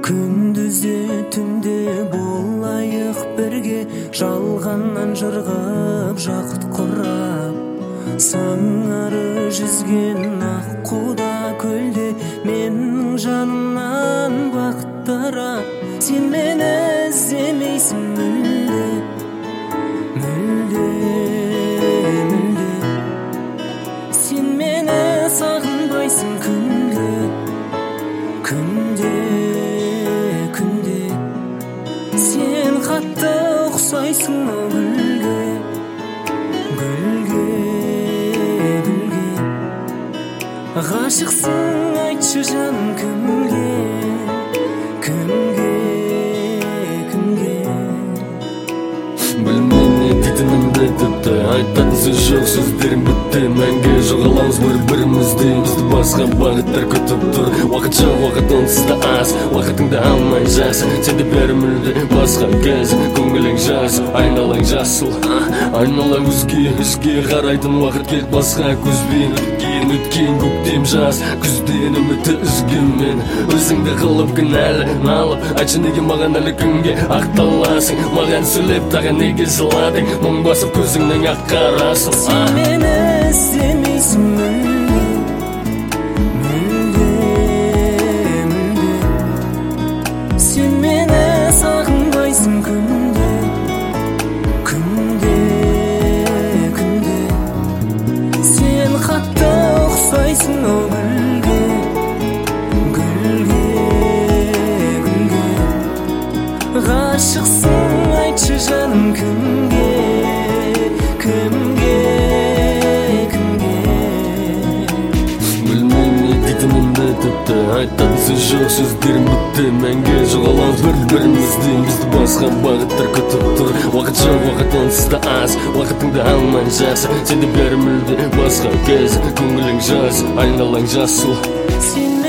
Күндүзде түнде болайық бірге, жалғаннан жырғап жақұт құрап. Сыңары жүзген аққуда көлде, менің жанымнан бақыттара. Сен мені іздемейсің мүлде, мүлде, мүлде. Сен мені сағынбайсың күнде, күнде, күнде. Сен қатты ұқсайсың ол гүлге, гүлге, гүлге. Ғашықсың, айтшы жаным кімге, кімге, кімге. Білмеймін дейтінімді тіпті, айтатын сөз жоқ, сөздерім бітті. Мәңгі жоғаламыз бір-бірімізде, бізді басқа бағыттар күтіп тұр. Уақыт жоқ, уақыт онсыз да аз, уақытыңды алмай жас. Сенде бәрі мүлде басқа кез, көңілің жас, айналаң жасыл. Айналаң өзге қарайтын уақыт келді басқа көзбен. Өткен көктем жаз, күзден үмітті үзгенмен. Өзіңді қылып кінәлі налып, айтшы неге маған әлі күнге ақталасың. Маған сөйлеп тағы неге жыладың, мұң басып көзіңнің ақ қарасың. Сен мені іздемейсің мүлде, мүлде, мүлде. Сен мені сағынбайсың күнде, күнде, күнде. Сен қатты ұқсайсың ол гүлге, гүлге, гүлге. Ғашықсың, айтшы жаным кімге, кімге, кімге. Білмеймін дейтінімді тіпті, айтатын сөз жоқ, сөздерім бітті. Мәңгі жоғаламыз бір-бірімізде, бізді басқа бағыттар күтіп тұр. Уақыт жоқ, уақыт онсыз да аз, уақытыңды алмай жас. Сенде бәрі мүлде басқа кез, көңілің жас, айналаң жасыл. Сен